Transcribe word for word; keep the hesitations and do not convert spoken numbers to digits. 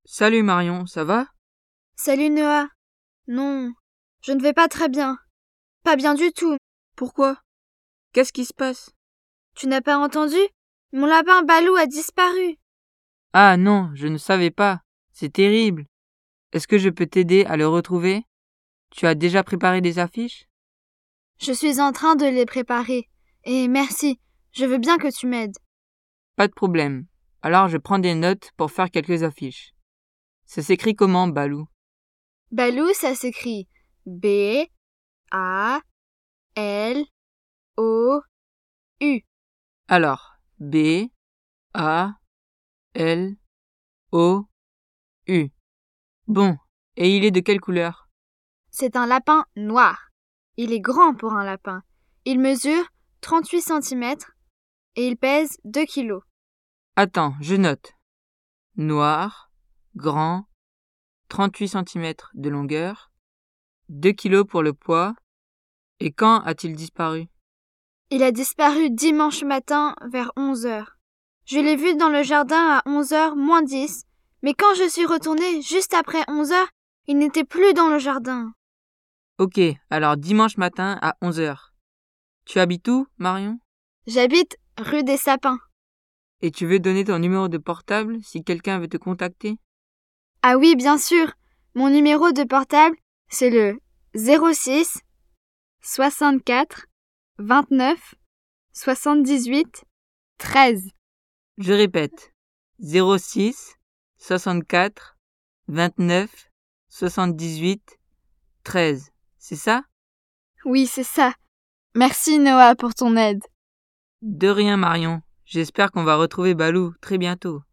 Salut Marion, ça va? Salut Noah. Non, je ne vais pas très bien. Pas bien du tout. Pourquoi? Qu'est-ce qui se passe? Tu n'as pas entendu? Mon lapin Balou a disparu. Ah non, je ne savais pas. C'est terrible. Est-ce que je peux t'aider à le retrouver? Tu as déjà préparé des affiches? Je suis en train de les préparer. Et merci, je veux bien que tu m'aides. Pas de problème. Alors je prends des notes pour faire quelques affiches. Ça s'écrit comment, Balou? Balou, ça s'écrit B A L O U. Alors, B A L O U. Bon, et il est de quelle couleur? C'est un lapin noir. Il est grand pour un lapin. Il mesure trente-huit centimètres et il pèse deux kilos. Attends, je note. Noir, grand, trente-huit centimètres de longueur, deux kilos pour le poids. Et quand a-t-il disparu? Il a disparu dimanche matin vers onze heures. Je l'ai vu dans le jardin à onze heures moins dix, mais quand je suis retournée juste après onze heures, il n'était plus dans le jardin. Ok, alors dimanche matin à onze heures. Tu habites où, Marion? J'habite rue des Sapins. Et tu veux donner ton numéro de portable si quelqu'un veut te contacter? Ah oui, bien sûr. Mon numéro de portable, c'est le zéro six soixante-quatre vingt-neuf soixante-dix-huit treize. Je répète, zéro six soixante-quatre vingt-neuf soixante-dix-huit treize. C'est ça? Oui, c'est ça. Merci Noah pour ton aide. De rien, Marion. J'espère qu'on va retrouver Balou très bientôt.